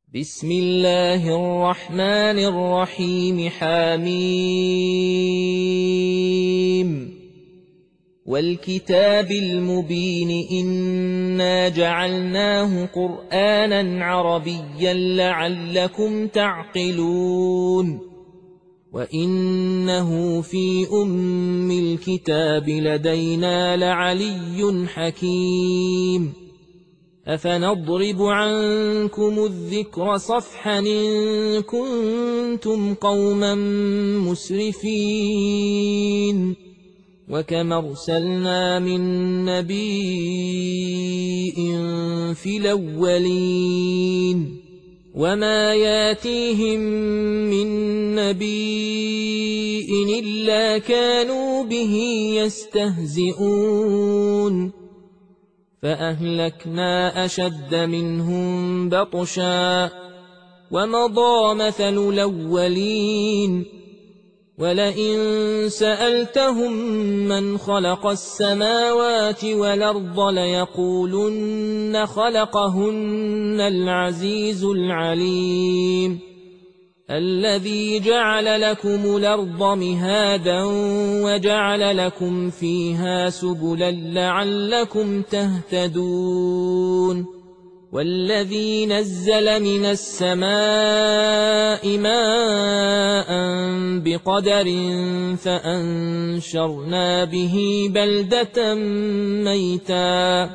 بسم الله الرحمن الرحيم حميم والكتاب المبين إنا جعلناه قرآنا عربيا لعلكم تعقلون وإنه في أم الكتاب لدينا لعلي حكيم أفنضرب عنكم الذكر صفحا إن كنتم قوما مسرفين وكم أرسلنا من نبي في الأولين وما ياتيهم من نبي إلا كانوا به يستهزئون فأهلكنا أشد منهم بطشا ومضى مثل الأولين ولئن سألتهم من خلق السماوات والأرض ليقولن خلقهن العزيز العليم الذي جعل لكم الأرض مهادا وجعل لكم فيها سبلا لعلكم تهتدون والذي نزل من السماء ماء بقدر فأنشرنا به بلدة ميتا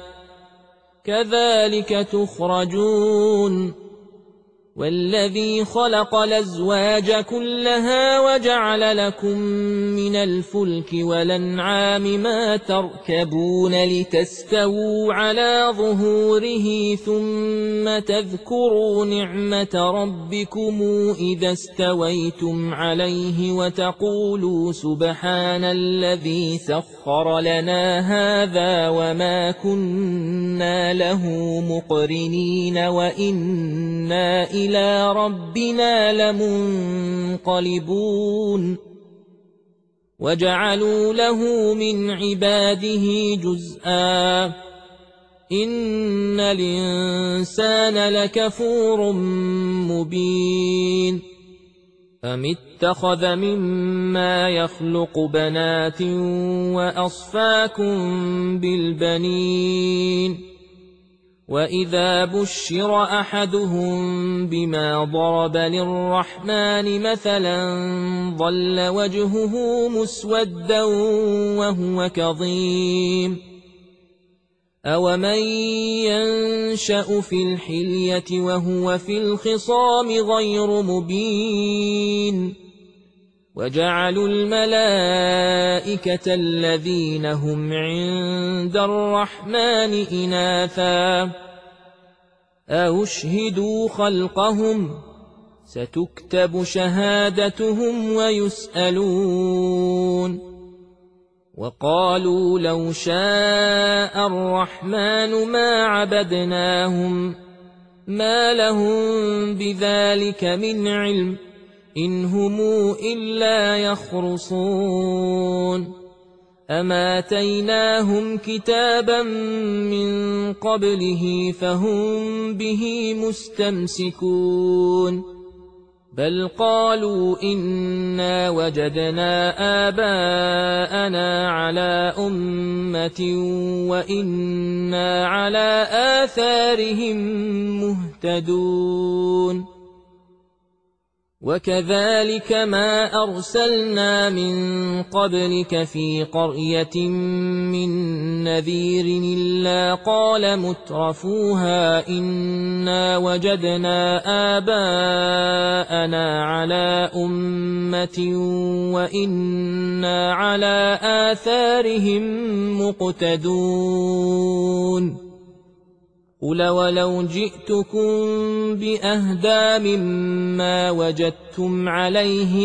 كذلك تخرجون والذي خلق الأزواج كلها وجعل لكم من الفلك والأنعام ما تركبون لتستووا على ظهوره ثم تذكروا نعمة ربكم إذا استويتم عليه وتقولوا سبحان الذي سخر لنا هذا وما كنا له مقرنين وإنا إلى ربنا لمنقلبون وجعلوا له من عباده جزءا إن الإنسان لكفور مبين أم اتخذ مما يخلق بنات وأصفاكم بالبنين وإذا بشر أحدهم بما ضرب للرحمن مثلا ظل وجهه مسودا وهو كظيم أومن ينشأ في الحلية وهو في الخصام غير مبين وجعلوا الملائكة الذين هم عند الرحمن إناثا أشهدوا خلقهم ستكتب شهادتهم ويسألون وقالوا لو شاء الرحمن ما عبدناهم ما لهم بذلك من علم إن هم إلا يخرصون أما آتيناهم كتابا من قبله فهم به مستمسكون بل قالوا إنا وجدنا آباءنا على أمة وإنا على آثارهم مهتدون وكذلك ما أرسلنا من قبلك في قرية من نذير إلا قال مترفوها إنا وجدنا آباءنا على أمة وإنا على آثارهم مقتدون قل ولو جئتكم بأهدى مما وجدتم عليه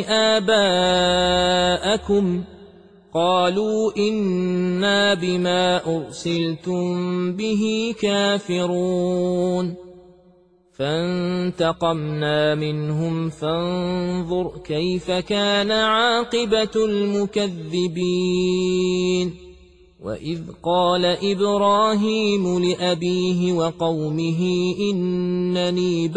آباءكم قالوا إنا بما أرسلتم به كافرون فانتقمنا منهم فانظر كيف كان عاقبة المكذبين وإذ قال إبراهيم لأبيه وقومه إنني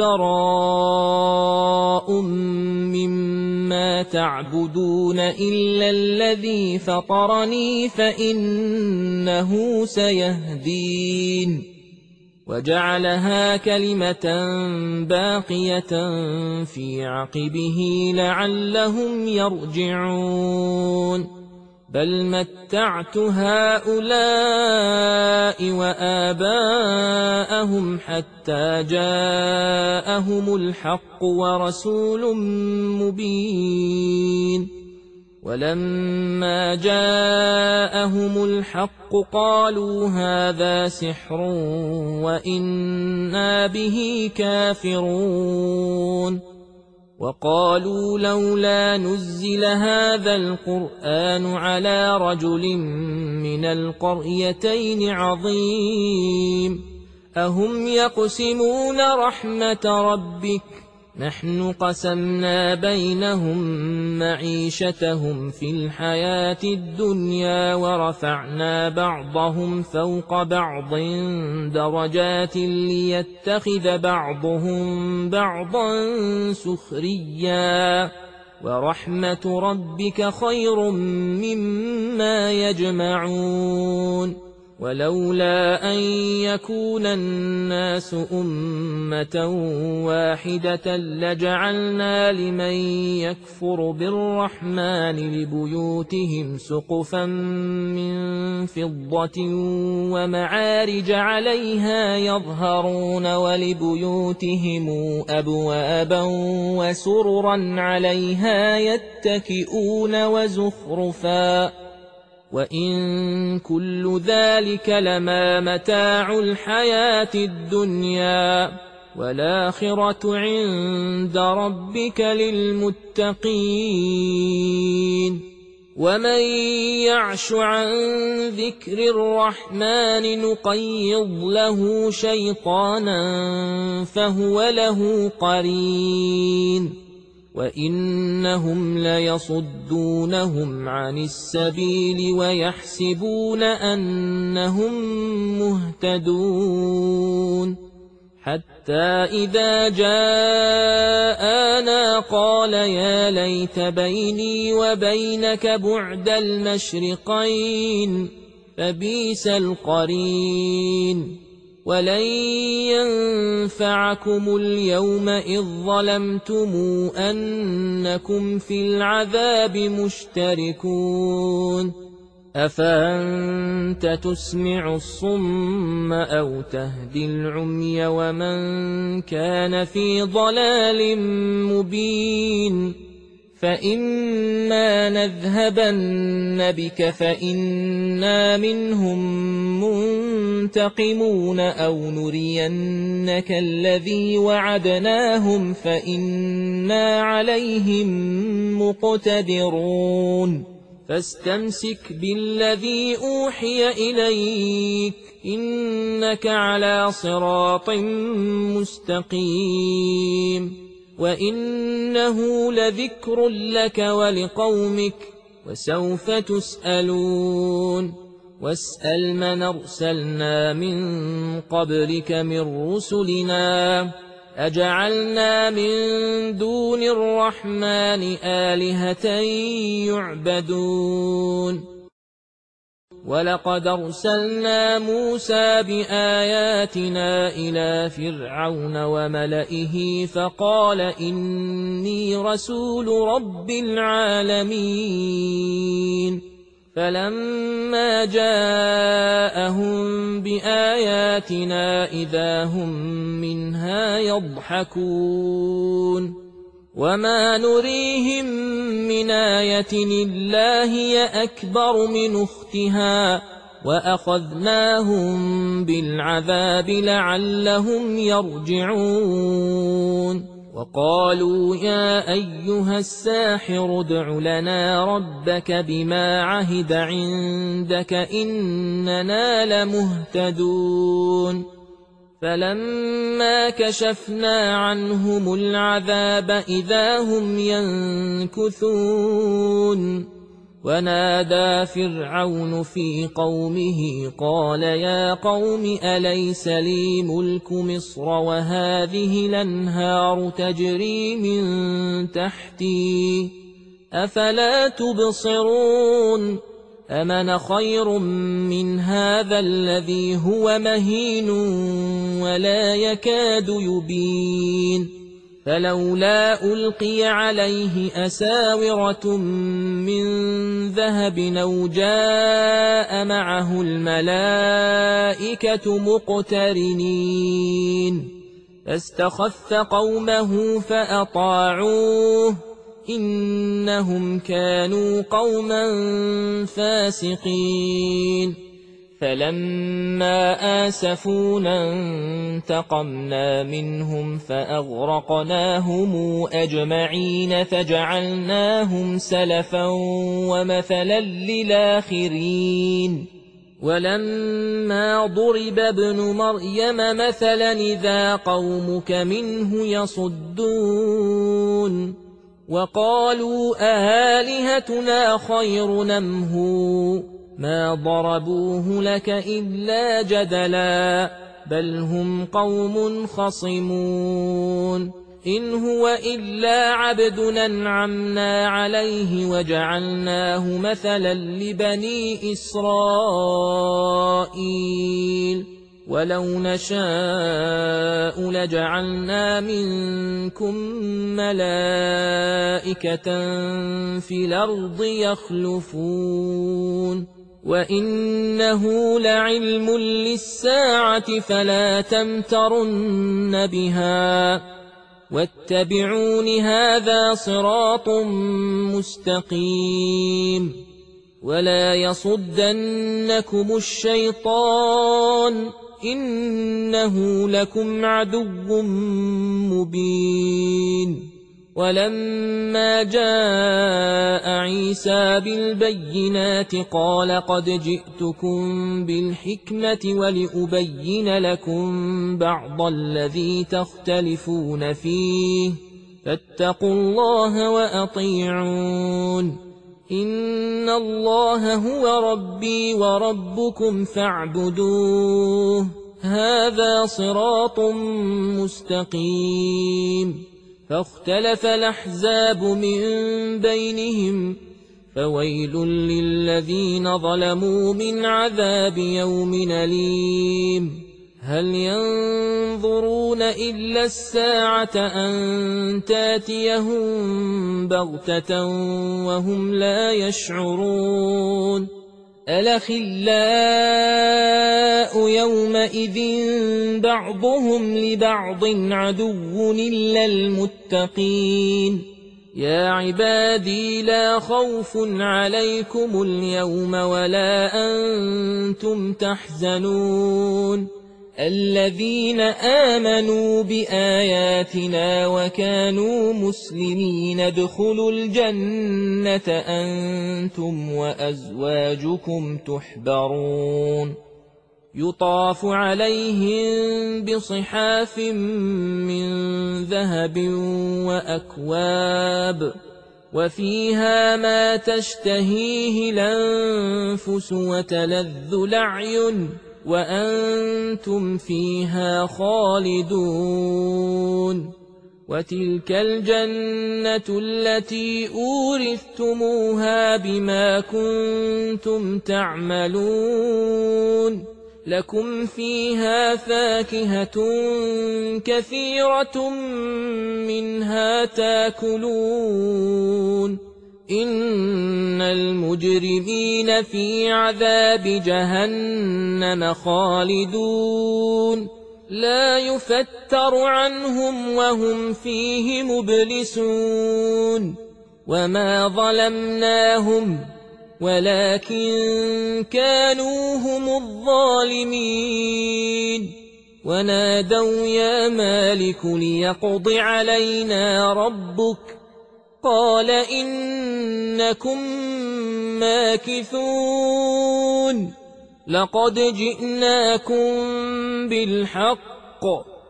براء مما تعبدون إلا الذي فطرني فإنه سيهدين وجعلها كلمة باقية في عقبه لعلهم يرجعون بل متعت هؤلاء وآباءهم حتى جاءهم الحق ورسول مبين ولما جاءهم الحق قالوا هذا سحر وإنا به كافرون وقالوا لولا نزل هذا القرآن على رجل من القريتين عظيم أهم يقسمون رحمة ربك نحن قسمنا بينهم معيشتهم في الحياة الدنيا ورفعنا بعضهم فوق بعض درجات ليتخذ بعضهم بعضا سخريا ورحمة ربك خير مما يجمعون ولولا أن يكون الناس أمة واحدة لجعلنا لمن يكفر بالرحمن لبيوتهم سقفا من فضة ومعارج عليها يظهرون ولبيوتهم أبوابا وسررا عليها يتكئون وزخرفا وإن كل ذلك لما متاع الحياة الدنيا والآخرة عند ربك للمتقين ومن يعش عن ذكر الرحمن نقيض له شيطانا فهو له قرين وإنهم ليصدونهم عن السبيل ويحسبون أنهم مهتدون حتى إذا جاءنا قال يا ليت بيني وبينك بعد المشرقين فبئس القرين ولن ينفعكم اليوم إذ ظلمتم أنكم في العذاب مشتركون أفأنت تسمع الصم أو تهدي العمي ومن كان في ضلال مبين فإما نذهبن بك فإنا منهم منتقمون أو نرينك الذي وعدناهم فإنا عليهم مقتدرون فاستمسك بالذي أوحي إليك إنك على صراط مستقيم وإنه لذكر لك ولقومك وسوف تسألون واسأل من أرسلنا من قبلك من رسلنا أجعلنا من دون الرحمن آلهة يعبدون ولقد أرسلنا موسى بآياتنا إلى فرعون وملئه فقال إني رسول رب العالمين فلما جاءهم بآياتنا إذا هم منها يضحكون وما نريهم من آية إلا هي أكبر من أختها وأخذناهم بالعذاب لعلهم يرجعون وقالوا يا أيها الساحر ادع لنا ربك بما عهد عندك إننا لمهتدون فلما كشفنا عنهم العذاب إذا هم ينكثون ونادى فرعون في قومه قال يا قوم أليس لي ملك مصر وهذه الأنهار تجري من تحتي أفلا تبصرون أمن خير من هذا الذي هو مهين ولا يكاد يبين فلولا ألقي عليه أساورة من ذهب أو جاء معه الملائكة مقترنين فاستخف قومه فأطاعوه إنهم كانوا قوما فاسقين فلما آسفونا انتقمنا منهم فأغرقناهم أجمعين فجعلناهم سلفا ومثلا للآخرين ولما ضرب ابن مريم مثلا إذا قومك منه يصدون وقالوا أآلهتنا خير أم هو ما ضربوه لك إلا جدلا بل هم قوم خصمون إن هو إلا عبد أنعمنا عليه وجعلناه مثلا لبني إسرائيل ولو نشاء لجعلنا منكم ملائكة في الأرض يخلفون وإنه لعلم للساعة فلا تمترن بها واتبعون هذا صراط مستقيم ولا يصدنكم الشيطان إنه لكم عدو مبين ولما جاء عيسى بالبينات قال قد جئتكم بالحكمة ولأبين لكم بعض الذي تختلفون فيه فاتقوا الله وأطيعون إن الله هو ربي وربكم فاعبدوه هذا صراط مستقيم فاختلف الأحزاب من بينهم فويل للذين ظلموا من عذاب يوم أليم هل ينظرون إلا الساعة أن تاتيهم بغتة وهم لا يشعرون الأخلاء يومئذ بعضهم لبعض عدو إلا المتقين يا عبادي لا خوف عليكم اليوم ولا أنتم تحزنون الذين آمنوا بآياتنا وكانوا مسلمين ادخلوا الجنة أنتم وأزواجكم تحبرون يطاف عليهم بصحاف من ذهب وأكواب وفيها ما تشتهيه الأنفس وتلذ الأعين وأنتم فيها خالدون وتلك الجنة التي أورثتموها بما كنتم تعملون لكم فيها فاكهة كثيرة منها تاكلون إن المجرمين في عذاب جهنم خالدون لا يفتر عنهم وهم فيه مبلسون وما ظلمناهم ولكن كانوا هم الظالمين ونادوا يا مالك ليقض علينا ربك قال إنكم ماكثون لقد جئناكم بالحق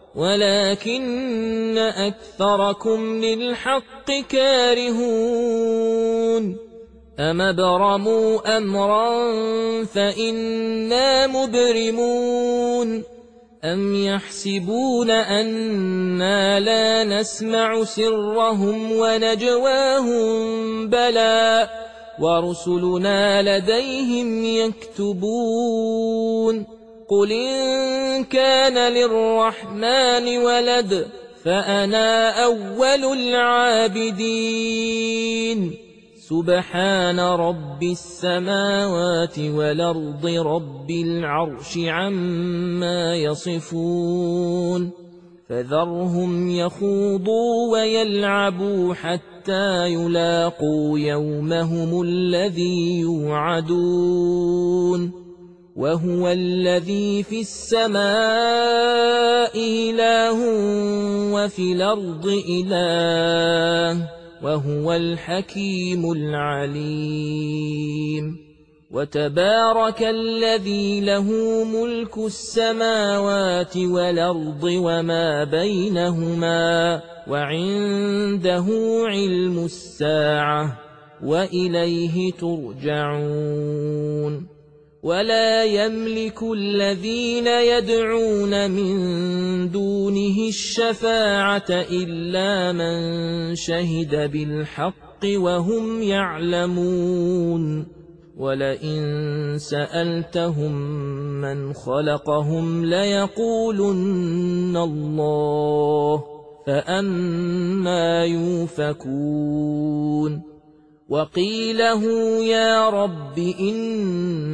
ولكن أكثركم للحق كارهون أم ابرموا أمرا فإنا مبرمون أم يحسبون أنا لا نسمع سرهم ونجواهم بلى ورسلنا لديهم يكتبون قل إن كان للرحمن ولد فأنا أول العابدين سبحان رب السماوات والأرض رب العرش عما يصفون فذرهم يخوضوا ويلعبوا حتى يلاقوا يومهم الذي يوعدون وهو الذي في السماء إله وفي الأرض إله وهو الحكيم العليم وتبارك الذي له ملك السماوات والأرض وما بينهما وعنده علم الساعة وإليه ترجعون ولا يملك الذين يدعون من دونه الشفاعة إلا من شهد بالحق وهم يعلمون ولئن سألتهم من خلقهم ليقولن الله فأنى يؤفكون وقيله يا رب إن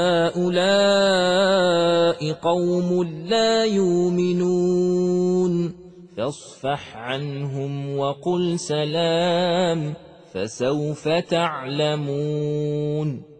هؤلاء قوم لا يؤمنون فاصفح عنهم وقل سلام فسوف تعلمون